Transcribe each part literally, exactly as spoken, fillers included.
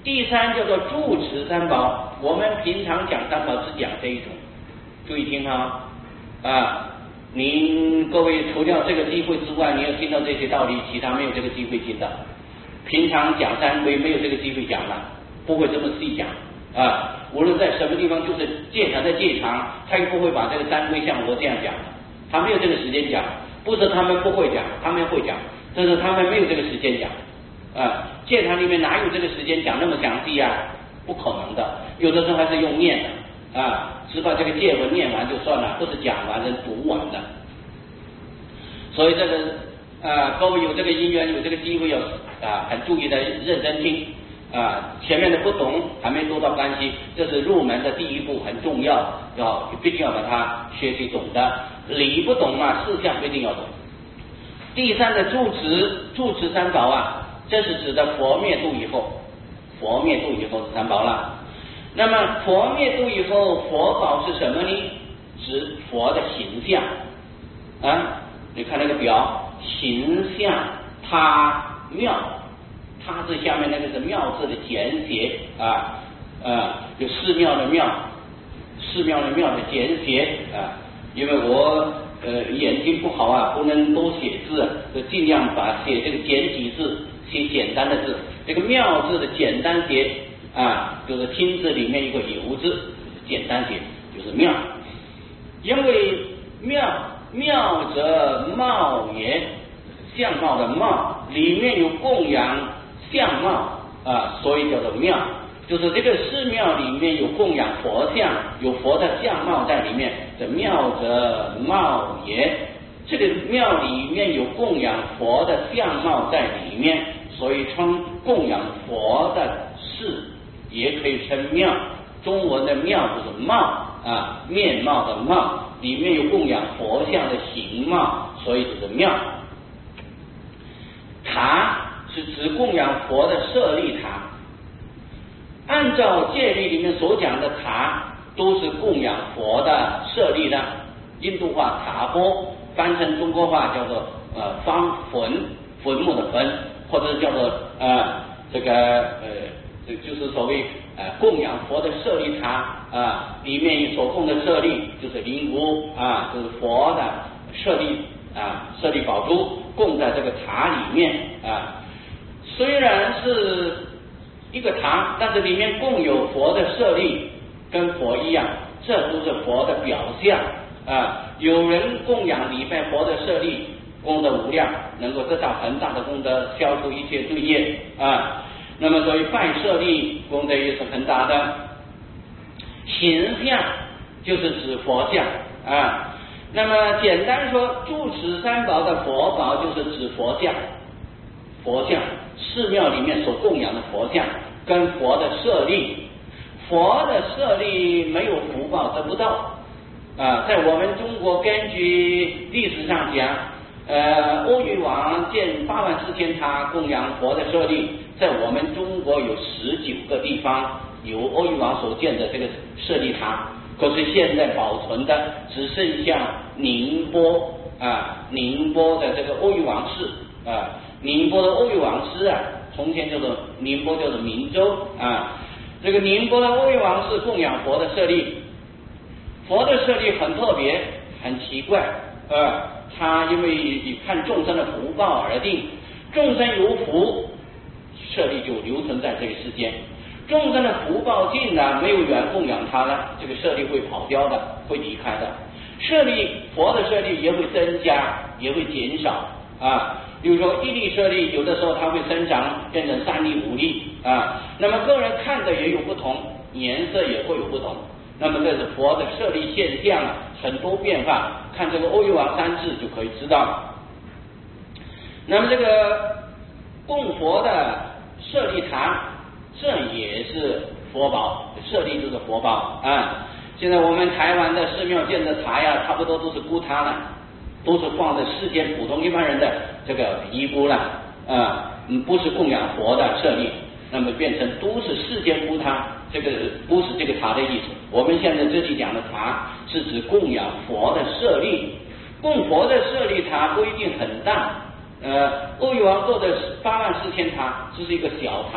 第三叫做住持三宝，我们平常讲三宝只讲这一种，注意听啊啊！您各位除掉这个机会之外，你要听到这些道理，其他没有这个机会听到。平常讲三规没有这个机会讲了，不会这么细讲啊。无论在什么地方，就是戒场在戒场，他也不会把这个三规像我这样讲，他没有这个时间讲。不是他们不会讲，他们会讲，但是他们没有这个时间讲啊。戒场里面哪有这个时间讲那么详细啊？不可能的，有的时候还是用念的啊，只把这个戒文念完就算了，不是讲完人读完的。所以这个啊，各位有这个因缘，有这个机会，要啊很注意的认真听啊。前面的不懂还没多大关系，这是入门的第一步，很重要，要必须要把它学习懂的。理不懂啊，事项不一定要懂。第三的住持，住持三宝啊，这是指的佛灭度以后，佛灭度以后是三宝了。那么佛灭度以后，佛宝是什么呢？指佛的形象啊。你看那个表，形象他妙，他字下面那个是妙字的简写啊啊，有寺庙的庙，寺庙的庙的简写啊。因为我呃眼睛不好啊，不能多写字，就尽量把写这个简体字，写简单的字。这个妙字的简单写啊，就是听字里面一个有字，简单写就是妙。因为妙妙则貌也，相貌的貌里面有供养相貌啊，所以叫做妙。就是这个寺庙里面有供养佛像，有佛的相貌在里面，这妙则貌也。这个庙里面有供养佛的相貌在里面，所以称供养佛的寺，也可以称庙。中文的庙就是貌啊，面貌的貌，里面有供养佛像的形貌，所以就是庙。塔是指供养佛的舍利塔。按照戒律里面所讲的塔，都是供养佛的舍利的。印度话塔钵，翻成中国话叫做呃方坟，坟墓的坟，或者叫做呃这个呃这就是所谓呃供养佛的舍利塔啊，里面所供的舍利就是灵骨啊，就是佛的舍利啊，舍利宝珠供在这个塔里面啊。虽然是一个塔，但是里面共有佛的舍利，跟佛一样，这都是佛的表象啊。有人供养礼拜佛的舍利，功德无量，能够得到很大的功德，消除一切罪业啊。那么所以拜舍利功德也是很大的。形象就是指佛像啊。那么简单说，住持三宝的佛宝就是指佛像，佛像寺庙里面所供养的佛像跟佛的舍利，佛的舍利没有福报得不到啊。在我们中国根据历史上讲，呃，欧玉王建八万四千塔供养佛的舍利，在我们中国有十九个地方有欧玉王所建的这个舍利塔，可是现在保存的只剩下宁波啊，宁波的这个欧玉王寺啊，宁波的欧玉王寺啊，从前叫做宁波叫做明州啊，这个宁波的欧玉王寺供养佛的舍利，佛的舍利很特别，很奇怪啊，他因为以看众生的福报而定，众生有福，舍利就留存在这个世间。众生的福报尽了，没有缘供养他了，这个舍利会跑掉的，会离开的。舍利，佛的舍利也会增加，也会减少啊。比如说一粒舍利，有的时候它会生长变成三粒、五粒啊。那么个人看的也有不同，颜色也会有不同。那么这是佛的舍利现象啊，很多变化，看这个欧玉王三字就可以知道。那么这个供佛的舍利塔，这也是佛宝，舍利就是佛宝啊。现在我们台湾的寺庙建的塔呀，差不多都是孤塔了，都是放在世间普通一般人的这个遗孤了啊，嗯，不是供养佛的舍利，那么变成都是世间孤塔，这个不是这个塔的意思。我们现在这里讲的塔是指供养佛的舍利，供佛的舍利塔不一定很大。呃，欧玉王做的八万四千塔，这是一个小塔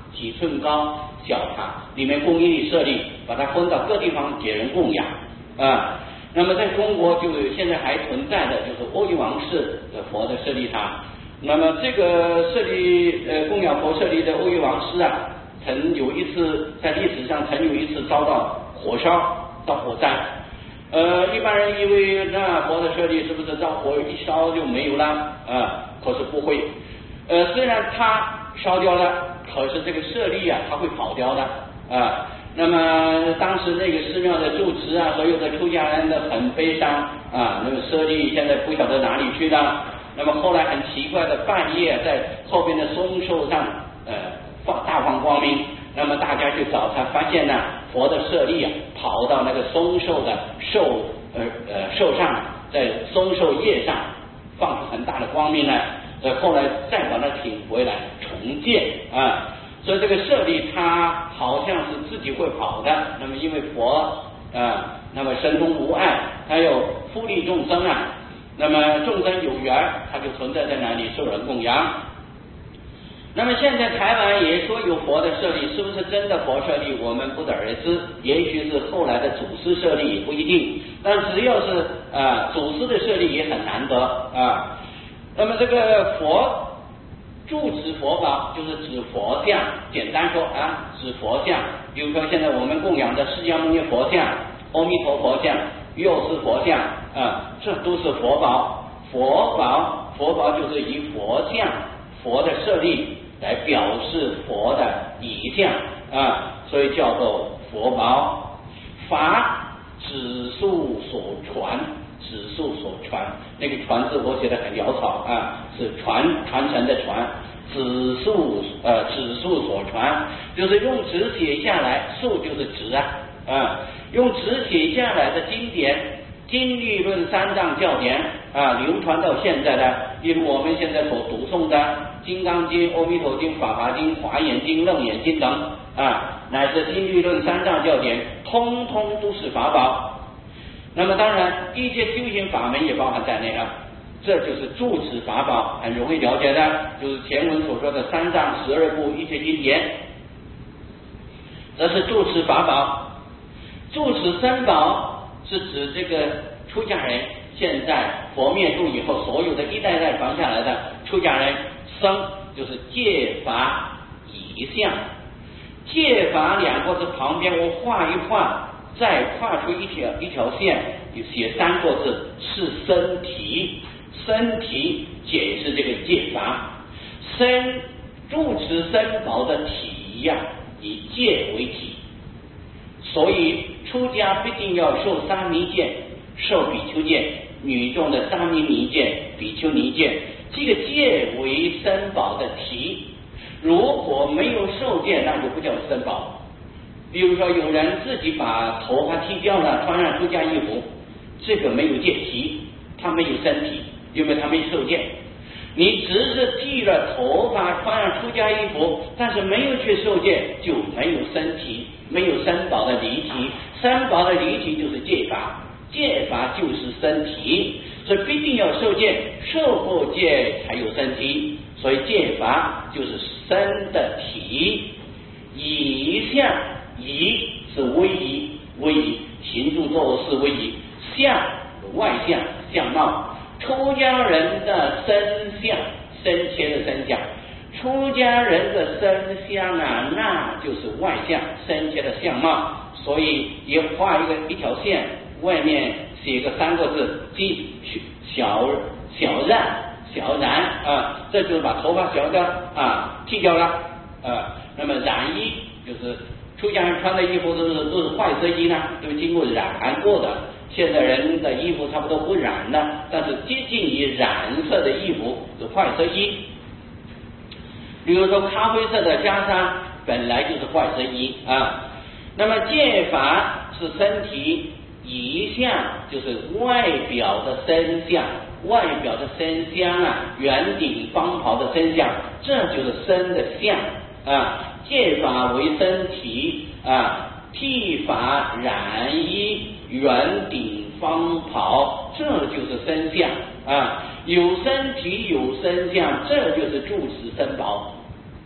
几寸高小塔，里面供应舍利，把它分到各地方给人供养啊。那么在中国就现在还存在的就是阿育王氏的佛的舍利塔。那么这个舍利呃供养佛舍利的阿育王氏啊，曾有一次在历史上曾有一次遭到火烧到火灾。呃，一般人以为那佛的舍利是不是着火一烧就没有了啊？可是不会。呃，虽然它烧掉了，可是这个舍利啊，它会跑掉的啊。那么当时那个寺庙的住持啊，所有的出家人都很悲伤啊。那么舍利现在不晓得哪里去了。那么后来很奇怪的，半夜在后边的松树上呃放大放光明。那么大家去找他，发现呢，佛的舍利啊，跑到那个松树的树呃呃树上，在松树叶上放出很大的光明来。呃，后来再把它请回来重建啊，所以这个舍利它好像是自己会跑的。那么因为佛啊，那么神通无碍，它有福利众生啊，那么众生有缘，它就存在在那里受人供养。那么现在台湾也说有佛的舍利，是不是真的佛舍利我们不得而知，也许是后来的祖师舍利也不一定，但只要是啊祖师的舍利也很难得啊。那么这个佛住持佛宝就是指佛像，简单说啊，指佛像。比如说现在我们供养的释迦牟尼佛像、阿弥陀佛像、药师佛像啊，这都是佛宝。佛宝，佛宝就是以佛像、佛的舍利来表示佛的仪像啊，所以叫做佛宝。法指数所传。指数所传，那个传字我写的很潦草啊，是传传承的传，指数呃指数所传，就是用纸写下来，数就是纸啊啊，用纸写下来的经典，经律论三藏教典啊，流传到现在的，例如我们现在所读诵的《金刚经》、《阿弥陀经》、《法华经》、《华严经》、《楞严经》等啊，乃至经律论三藏教典，通通都是法宝。那么当然一切修行法门也包含在内了，这就是住持法宝，很容易了解的，就是前文所说的三藏十二部一切经典，这是住持法宝。住持僧宝是指这个出家人，现在佛灭度以后，所有的一代代传下来的出家人，僧就是戒法仪相。戒法两个字旁边我画一画，再画出一条一条线，写三个字是身体，身体解释这个戒法。身住持僧宝的体呀、啊，以戒为体，所以出家必定要受沙弥戒，受比丘戒，女众的沙弥尼戒、比丘尼戒，这个戒为僧宝的体。如果没有受戒，那就不叫僧宝。比如说有人自己把头发剃掉了，穿上出家衣服，这个没有戒体，他没有身体，因为他没受戒。你只是剃了头发，穿上出家衣服，但是没有去受戒，就没有身体，没有僧宝的离体。僧宝的离体就是戒法，戒法就是身体，所以必定要受戒，受过戒才有身体，所以戒法就是身的体。仪相，仪是威仪，威仪行住坐是威仪，相外相相貌。出家人的身相，身切的身相，出家人的身相啊，那就是外相，身切的相貌。所以也画一个一条线，外面写个三个字，即小小染小染啊，这就是把头发小掉啊剃掉了啊。那么染衣就是出家人穿的衣服都是都是坏色衣呢，都经过染过的。现在人的衣服差不多不染了，但是接近于染色的衣服是坏色衣。比如说咖啡色的袈裟本来就是坏色衣啊。那么戒法是身体，仪相就是外表的身相，外表的身相啊，圆顶方袍的身相，这就是身的相啊。戒法为身体啊，剃发染衣圆顶方袍，这就是身相啊。有身体有身相，这就是住持僧宝。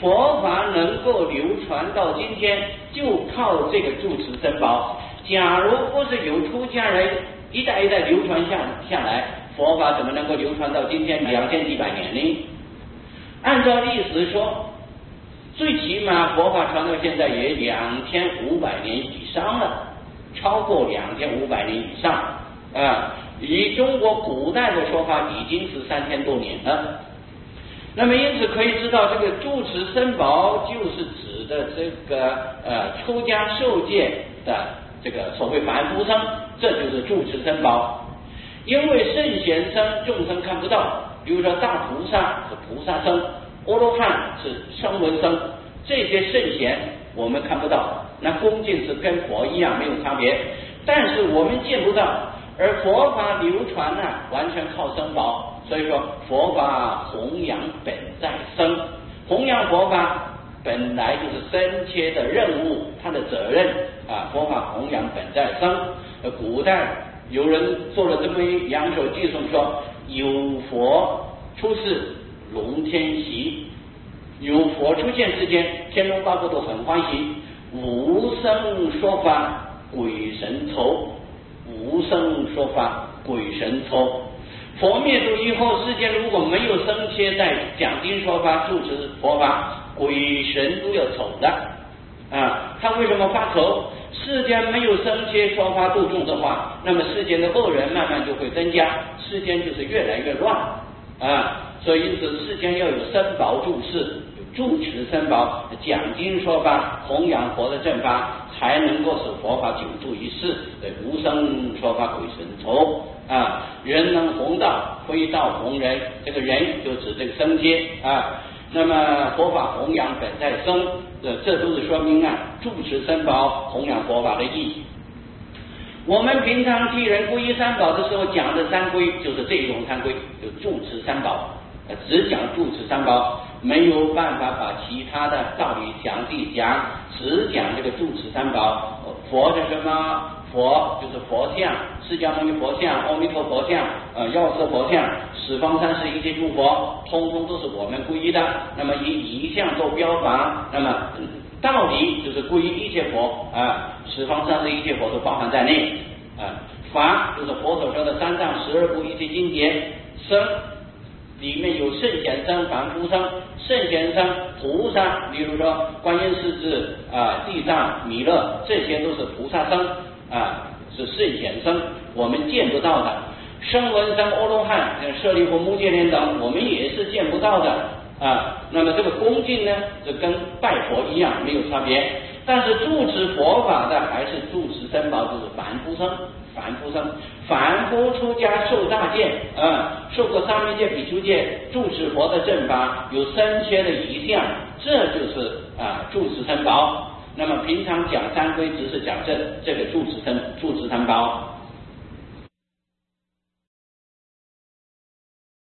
佛法能够流传到今天，就靠这个住持僧宝。假如不是有出家人一代一代流传下下来，佛法怎么能够流传到今天两千几百年呢？按照历史说，最起码佛法传到现在也两千五百年以上了，超过两千五百年以上啊！以中国古代的说法，已经是三千多年了。那么因此可以知道，这个住持僧宝就是指的这个呃出家受戒的这个所谓凡夫僧，这就是住持僧宝。因为圣贤僧众生看不到，比如说大菩萨是菩萨僧，阿罗汉是声闻僧，这些圣贤我们看不到，那恭敬是跟佛一样没有差别，但是我们见不到。而佛法流传呢、啊，完全靠僧宝，所以说佛法弘扬本在僧，弘扬佛法本来就是僧切的任务，他的责任啊。佛法弘扬本在僧。呃，古代有人做了这么一两首偈颂，说有佛出世龙天喜，有佛出现之间，天龙八部都很欢喜。无声说法，鬼神愁。无声说法，鬼神愁。佛灭度以后，世间如果没有僧切在讲经说法、住持佛法，鬼神都要愁的啊！他为什么发愁？世间没有僧切说法度众的话，那么世间的恶人慢慢就会增加，世间就是越来越乱啊！所以因此，世间要有僧宝住世，住持僧宝讲经说法，弘扬佛的正法，才能够使佛法久住一世。对，无声说法，鬼神愁啊！人能弘道，非道弘人，这个人就指这个僧阶啊。那么佛法弘扬本在僧，这这都是说明啊，住持僧宝弘扬佛法的意义。我们平常替人皈依三宝的时候讲的三皈，就是这种三皈，就住持三宝。只讲住持三宝，没有办法把其他的道理详细讲，只讲这个住持三宝。佛是什么？佛就是佛像，释迦牟尼佛像、阿弥陀佛像、呃药师佛像、十方三世一切诸佛，通通都是我们皈依的。那么以一项做标榜，那么道理就是皈依一切佛啊，十方三世一切佛都包含在内啊。法就是佛所说的三藏十二部一切经节，僧里面有圣贤僧、凡夫僧。圣贤僧、菩萨，比如说观音世智啊、地藏、弥勒，这些都是菩萨僧啊，是圣贤僧，我们见不到的。声闻僧、阿罗汉、舍利弗、目犍连等，我们也是见不到的啊。那么这个恭敬呢，就跟拜佛一样，没有差别。但是住持佛法的还是住持僧宝，就是凡夫僧。凡夫僧，凡夫出家受大戒啊，受过沙弥戒、比丘戒，住持佛的正法，有僧切的仪相，这就是啊住持僧宝。那么平常讲三皈，只是讲这这个住持僧住持僧宝。